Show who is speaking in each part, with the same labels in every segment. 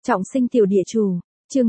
Speaker 1: Trọng sinh tiểu địa chủ, chương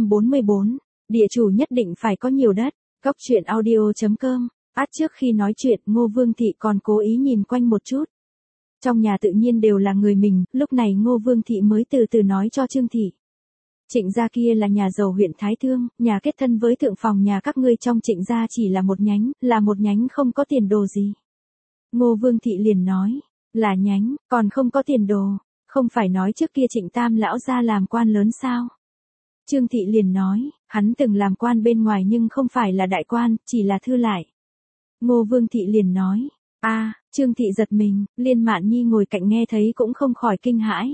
Speaker 1: 444, địa chủ nhất định phải có nhiều đất, góc truyện audio.com, trước khi nói chuyện Ngô Vương Thị còn cố ý nhìn quanh một chút. Trong nhà tự nhiên đều là người mình, lúc này Ngô Vương Thị mới từ từ nói cho Trương Thị. Trịnh gia kia là nhà giàu huyện Thái Thương, nhà kết thân với thượng phòng nhà các ngươi trong Trịnh gia chỉ là một nhánh không có tiền đồ gì. Ngô Vương Thị liền nói, là nhánh, còn không có tiền đồ, không phải nói trước kia Trịnh Tam lão gia làm quan lớn sao? Trương Thị liền nói, hắn từng làm quan bên ngoài nhưng không phải là đại quan, chỉ là thư lại. Ngô Vương Thị liền nói, Trương Thị giật mình, Liên Mạn Nhi ngồi cạnh nghe thấy cũng không khỏi kinh hãi.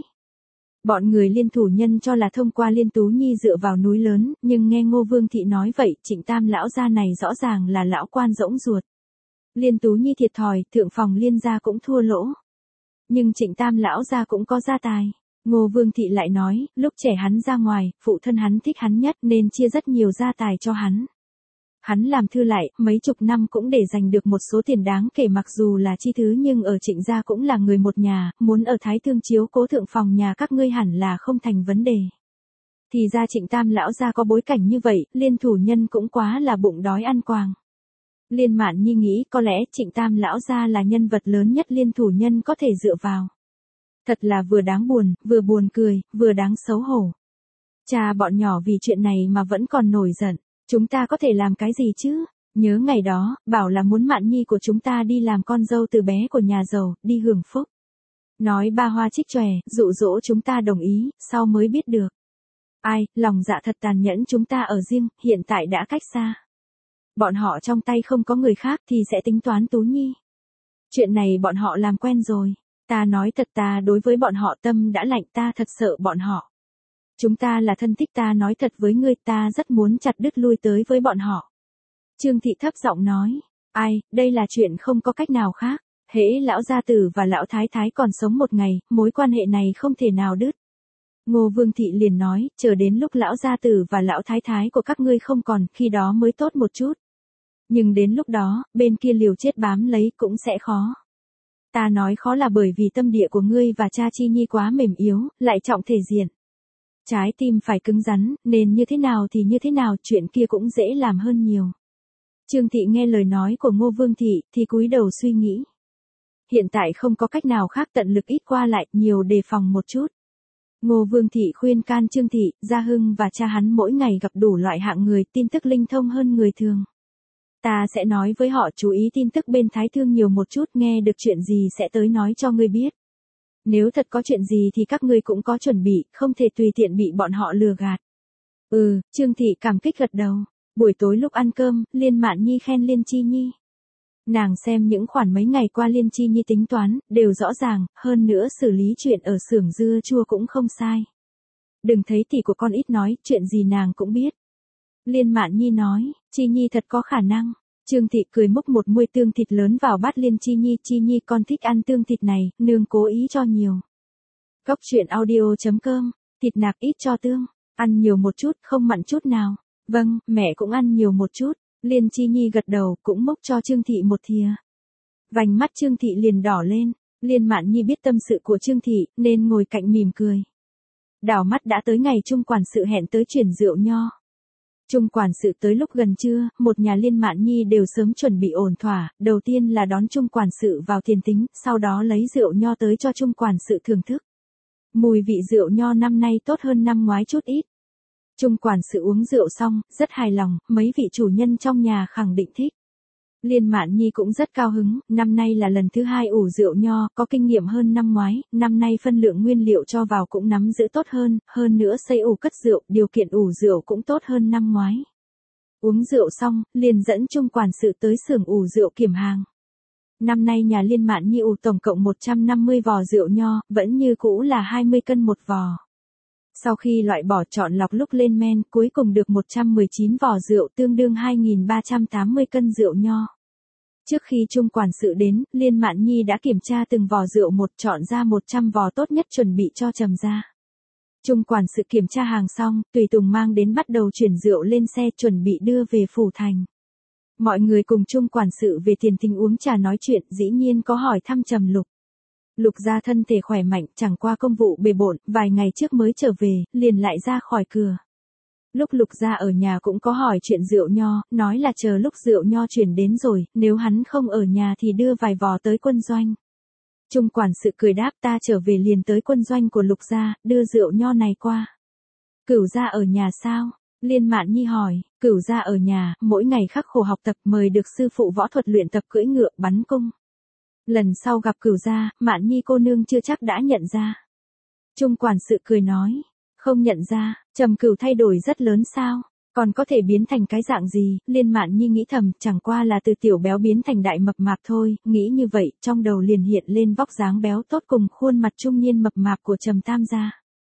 Speaker 1: Bọn người Liên thủ nhân cho là thông qua Liên Tú Nhi dựa vào núi lớn, nhưng nghe Ngô Vương Thị nói vậy, Trịnh Tam lão gia này rõ ràng là lão quan rỗng ruột. Liên Tú Nhi thiệt thòi, thượng phòng Liên gia cũng thua lỗ. Nhưng Trịnh Tam lão gia cũng có gia tài. Ngô Vương Thị lại nói, lúc trẻ hắn ra ngoài, phụ thân hắn thích hắn nhất nên chia rất nhiều gia tài cho hắn. Hắn làm thư lại, mấy chục năm cũng để giành được một số tiền đáng kể mặc dù là chi thứ nhưng ở Trịnh gia cũng là người một nhà, muốn ở Thái Thương chiếu cố thượng phòng nhà các ngươi hẳn là không thành vấn đề. Thì ra Trịnh Tam lão gia có bối cảnh như vậy, Liên thủ nhân cũng quá là bụng đói ăn quàng. Liên Mạn Nhi nghĩ có lẽ Trịnh Tam lão gia là nhân vật lớn nhất Liên thủ nhân có thể dựa vào. Thật là vừa đáng buồn, vừa buồn cười, vừa đáng xấu hổ. Cha bọn nhỏ vì chuyện này mà vẫn còn nổi giận, chúng ta có thể làm cái gì chứ? Nhớ ngày đó, bảo là muốn Mạn Nhi của chúng ta đi làm con dâu từ bé của nhà giàu, đi hưởng phúc. Nói ba hoa trích chòe, dụ dỗ chúng ta đồng ý, sau mới biết được. Lòng dạ thật tàn nhẫn chúng ta ở riêng, hiện tại đã cách xa. Bọn họ trong tay không có người khác thì sẽ tính toán Tú Nhi. Chuyện này bọn họ làm quen rồi. Ta nói thật ta đối với bọn họ tâm đã lạnh ta thật sợ bọn họ. Chúng ta là thân thích ta nói thật với ngươi ta rất muốn chặt đứt lui tới với bọn họ. Trương Thị thấp giọng nói. Đây là chuyện không có cách nào khác. Hễ lão gia tử và lão thái thái còn sống một ngày, mối quan hệ này không thể nào đứt. Ngô Vương Thị liền nói, chờ đến lúc lão gia tử và lão thái thái của các ngươi không còn, khi đó mới tốt một chút. Nhưng đến lúc đó, bên kia liều chết bám lấy cũng sẽ khó. Ta nói khó là bởi vì tâm địa của ngươi và cha Chi Nhi quá mềm yếu, lại trọng thể diện. Trái tim phải cứng rắn, nên như thế nào thì như thế nào, chuyện kia cũng dễ làm hơn nhiều. Trương Thị nghe lời nói của Ngô Vương Thị, thì cúi đầu suy nghĩ. Hiện tại không có cách nào khác tận lực ít qua lại, nhiều đề phòng một chút. Ngô Vương Thị khuyên can Trương Thị, Gia Hưng và cha hắn mỗi ngày gặp đủ loại hạng người, tin tức linh thông hơn người thường. Ta sẽ nói với họ chú ý tin tức bên Thái Thương nhiều một chút, nghe được chuyện gì sẽ tới nói cho ngươi biết. Nếu thật có chuyện gì thì các ngươi cũng có chuẩn bị, không thể tùy tiện bị bọn họ lừa gạt. Trương Thị cảm kích gật đầu. Buổi tối lúc ăn cơm, Liên Mạn Nhi khen Liên Chi Nhi. Nàng xem những khoản mấy ngày qua Liên Chi Nhi tính toán, đều rõ ràng, hơn nữa xử lý chuyện ở xưởng dưa chua cũng không sai. Đừng thấy tỷ của con ít nói, chuyện gì nàng cũng biết. Liên Mạn Nhi nói, Chi Nhi thật có khả năng. Trương Thị cười múc một muôi tương thịt lớn vào bát Liên Chi Nhi con thích ăn tương thịt này, nương cố ý cho nhiều. Góc truyện audio.com, thịt nạc ít cho tương, ăn nhiều một chút, không mặn chút nào. Vâng, mẹ cũng ăn nhiều một chút. Liên Chi Nhi gật đầu, cũng múc cho Trương Thị một thìa. Vành mắt Trương Thị liền đỏ lên, Liên Mạn Nhi biết tâm sự của Trương Thị, nên ngồi cạnh mỉm cười. Đảo mắt đã tới ngày Trung quản sự hẹn tới chuyển rượu nho. Trung quản sự tới lúc gần trưa, một nhà Liên Mạn Nhi đều sớm chuẩn bị ổn thỏa, đầu tiên là đón Trung quản sự vào tiền tính, sau đó lấy rượu nho tới cho Trung quản sự thưởng thức. Mùi vị rượu nho năm nay tốt hơn năm ngoái chút ít. Trung quản sự uống rượu xong, rất hài lòng, mấy vị chủ nhân trong nhà khẳng định thích. Liên Mạn Nhi cũng rất cao hứng, năm nay là lần thứ 2 ủ rượu nho, có kinh nghiệm hơn năm ngoái, năm nay phân lượng nguyên liệu cho vào cũng nắm giữ tốt hơn nữa xây ủ cất rượu, điều kiện ủ rượu cũng tốt hơn năm ngoái. Uống rượu xong, liền dẫn Trung quản sự tới xưởng ủ rượu kiểm hàng. Năm nay nhà Liên Mạn Nhi ủ tổng cộng 150 vò rượu nho, vẫn như cũ là 20 cân một vò. Sau khi loại bỏ chọn lọc lúc lên men, cuối cùng được 119 vò rượu tương đương 2.380 cân rượu nho. Trước khi Trung quản sự đến, Liên Mạn Nhi đã kiểm tra từng vò rượu một, chọn ra 100 vò tốt nhất chuẩn bị cho Trầm gia. Trung quản sự kiểm tra hàng xong, tùy tùng mang đến bắt đầu chuyển rượu lên xe chuẩn bị đưa về phủ thành. Mọi người cùng Trung quản sự về tiền tình uống trà nói chuyện, dĩ nhiên có hỏi thăm Trầm Lục. Lục gia thân thể khỏe mạnh, chẳng qua công vụ bề bộn, vài ngày trước mới trở về, liền lại ra khỏi cửa. Lúc Lục gia ở nhà cũng có hỏi chuyện rượu nho, nói là chờ lúc rượu nho chuyển đến rồi, nếu hắn không ở nhà thì đưa vài vò tới quân doanh. Trung quản sự cười đáp, ta trở về liền tới quân doanh của Lục gia, đưa rượu nho này qua. Cửu gia ở nhà sao? Liên Mạn Nhi hỏi. Cửu gia ở nhà, mỗi ngày khắc khổ học tập, mời được sư phụ võ thuật luyện tập cưỡi ngựa bắn cung. Lần sau gặp Cửu gia, Mạn Nhi cô nương chưa chắc đã nhận ra. Trung quản sự cười nói, không nhận ra, Trầm Cửu thay đổi rất lớn sao? Còn có thể biến thành cái dạng gì? Liên Mạn Nhi nghĩ thầm, chẳng qua là từ tiểu béo biến thành đại mập mạp thôi, nghĩ như vậy, trong đầu liền hiện lên vóc dáng béo tốt cùng khuôn mặt trung niên mập mạp của Trầm Tam gia.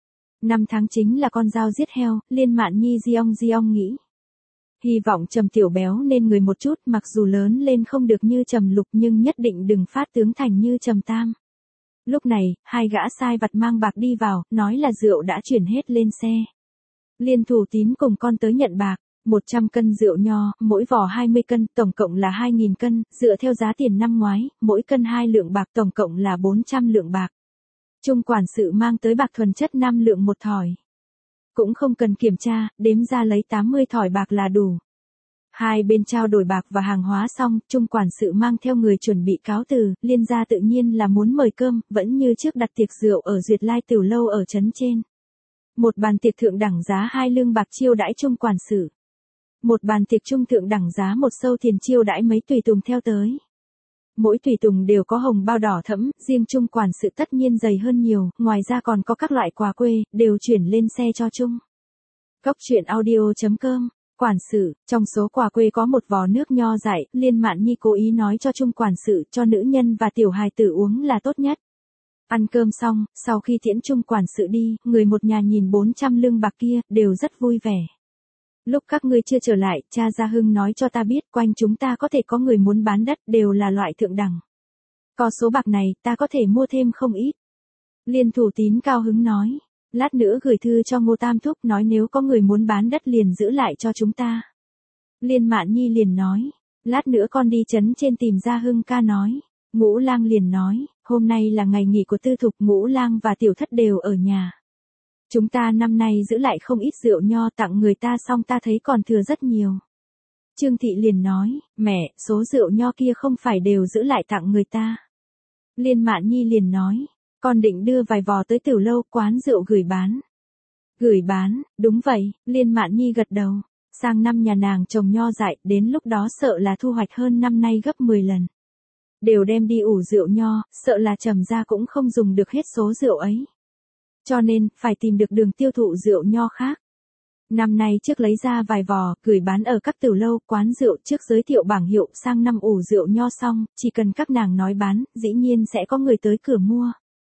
Speaker 1: 5 tháng chính là con dao giết heo, Liên Mạn Nhi giong nghĩ. Hy vọng Trầm tiểu béo nên người một chút, mặc dù lớn lên không được như Trầm Lục nhưng nhất định đừng phát tướng thành như Trầm Tam. Lúc này, hai gã sai vặt mang bạc đi vào, nói là rượu đã chuyển hết lên xe. Liên Thủ Tín cùng con tới nhận bạc, 100 cân rượu nho, mỗi vỏ 20 cân, tổng cộng là 2.000 cân, dựa theo giá tiền năm ngoái, mỗi cân 2 lượng bạc tổng cộng là 400 lượng bạc. Trung quản sự mang tới bạc thuần chất 5 lượng một thỏi. Cũng không cần kiểm tra, đếm ra lấy 80 thỏi bạc là đủ. Hai bên trao đổi bạc và hàng hóa xong, Trung quản sự mang theo người chuẩn bị cáo từ, Liên gia tự nhiên là muốn mời cơm, vẫn như trước đặt tiệc rượu ở Duyệt Lai Tửu Lâu ở trấn trên. Một bàn tiệc thượng đẳng giá 2 lương bạc chiêu đãi Trung quản sự. Một bàn tiệc trung thượng đẳng giá 1 sâu tiền chiêu đãi mấy tùy tùng theo tới. Mỗi tùy tùng đều có hồng bao đỏ thẫm, riêng Trung quản sự tất nhiên dày hơn nhiều, ngoài ra còn có các loại quà quê, đều chuyển lên xe cho Trung. Cốc truyện audio.com. Quản sự, trong số quà quê có một vò nước nho dại, Liên Mạn Nhi cố ý nói cho Trung quản sự, cho nữ nhân và tiểu hài tử uống là tốt nhất. Ăn cơm xong, sau khi tiễn Trung quản sự đi, người một nhà nhìn 400 lương bạc kia, đều rất vui vẻ. Lúc các ngươi chưa trở lại, cha Gia Hưng nói cho ta biết, quanh chúng ta có thể có người muốn bán đất, đều là loại thượng đẳng. Có số bạc này, ta có thể mua thêm không ít. Liên Thủ Tín cao hứng nói. Lát nữa gửi thư cho Ngô Tam Thúc, nói nếu có người muốn bán đất liền giữ lại cho chúng ta. Liên Mạn Nhi liền nói. Lát nữa con đi trấn trên tìm Gia Hưng ca nói. Ngũ Lang liền nói, hôm nay là ngày nghỉ của Tư Thục, Ngũ Lang và Tiểu Thất đều ở nhà. Chúng ta năm nay giữ lại không ít rượu nho tặng người ta, xong ta thấy còn thừa rất nhiều. Trương Thị liền nói, mẹ, số rượu nho kia không phải đều giữ lại tặng người ta. Liên Mạn Nhi liền nói, con định đưa vài vò tới Tiểu Lâu, quán rượu gửi bán. Gửi bán, đúng vậy, Liên Mạn Nhi gật đầu. Sang năm nhà nàng trồng nho dại, đến lúc đó sợ là thu hoạch hơn năm nay gấp 10 lần. Đều đem đi ủ rượu nho, sợ là Trầm gia cũng không dùng được hết số rượu ấy. Cho nên, phải tìm được đường tiêu thụ rượu nho khác. Năm nay trước lấy ra vài vò, gửi bán ở các tiểu lâu, quán rượu, trước giới thiệu bảng hiệu, sang năm ủ rượu nho xong, chỉ cần các nàng nói bán, dĩ nhiên sẽ có người tới cửa mua.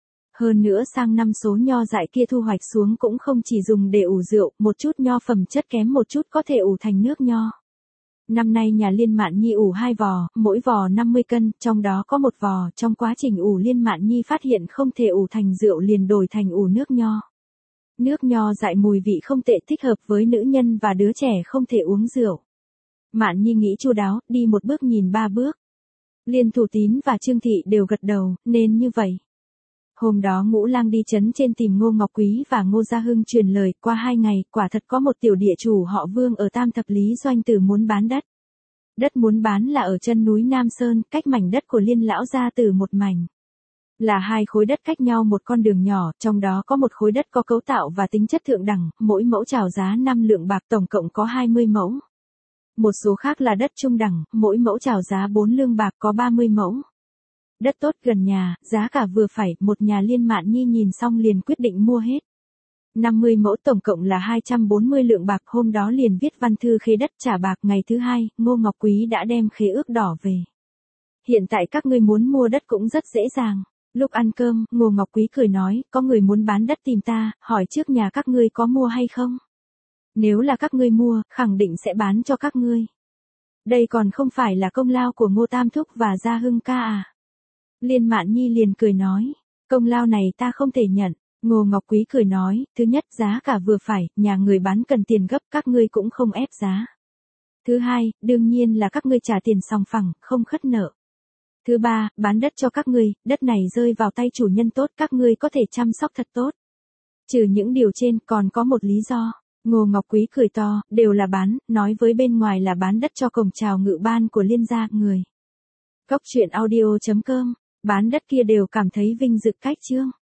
Speaker 1: Hơn nữa sang năm số nho dại kia thu hoạch xuống cũng không chỉ dùng để ủ rượu, một chút nho phẩm chất kém một chút có thể ủ thành nước nho. Năm nay nhà Liên Mạn Nhi ủ 2 vò, mỗi vò 50 cân, trong đó có 1 vò, trong quá trình ủ Liên Mạn Nhi phát hiện không thể ủ thành rượu liền đổi thành ủ nước nho. Nước nho dại mùi vị không tệ, thích hợp với nữ nhân và đứa trẻ không thể uống rượu. Mạn Nhi nghĩ chu đáo, đi một bước nhìn 3 bước. Liên Thủ Tín và Trương Thị đều gật đầu, nên như vậy. Hôm đó Ngũ Lang đi trấn trên tìm Ngô Ngọc Quý và Ngô Gia Hưng truyền lời, qua 2 ngày, quả thật có một tiểu địa chủ họ Vương ở Tam Thập Lý Doanh Tử muốn bán đất. Đất muốn bán là ở chân núi Nam Sơn, cách mảnh đất của Liên lão gia tử một mảnh. Là 2 khối đất cách nhau một con đường nhỏ, trong đó có một khối đất có cấu tạo và tính chất thượng đẳng, mỗi mẫu chào giá 5 lượng bạc, tổng cộng có 20 mẫu. Một số khác là đất trung đẳng, mỗi mẫu chào giá 4 lương bạc, có 30 mẫu. Đất tốt gần nhà, giá cả vừa phải, một nhà Liên Mạn Nhi nhìn xong liền quyết định mua hết. 50 mẫu tổng cộng là 240 lượng bạc, hôm đó liền viết văn thư khế đất trả bạc. Ngày thứ 2, Ngô Ngọc Quý đã đem khế ước đỏ về. Hiện tại các ngươi muốn mua đất cũng rất dễ dàng. Lúc ăn cơm, Ngô Ngọc Quý cười nói, có người muốn bán đất tìm ta, hỏi trước nhà các ngươi có mua hay không. Nếu là các ngươi mua, khẳng định sẽ bán cho các ngươi. Đây còn không phải là công lao của Ngô Tam Thúc và Gia Hưng ca à. Liên Mạn Nhi liền cười nói, công lao này ta không thể nhận. Ngô Ngọc Quý cười nói, thứ nhất giá cả vừa phải, nhà người bán cần tiền gấp, các ngươi cũng không ép giá. Thứ hai, đương nhiên là các ngươi trả tiền sòng phẳng, không khất nợ. Thứ ba, bán đất cho các ngươi, đất này rơi vào tay chủ nhân tốt, các ngươi có thể chăm sóc thật tốt. Trừ những điều trên, còn có một lý do. Ngô Ngọc Quý cười to, đều là bán, nói với bên ngoài là bán đất cho cổng chào ngự ban của Liên gia, người. Cốc truyện audio.com, bán đất kia đều cảm thấy vinh dự cách chương.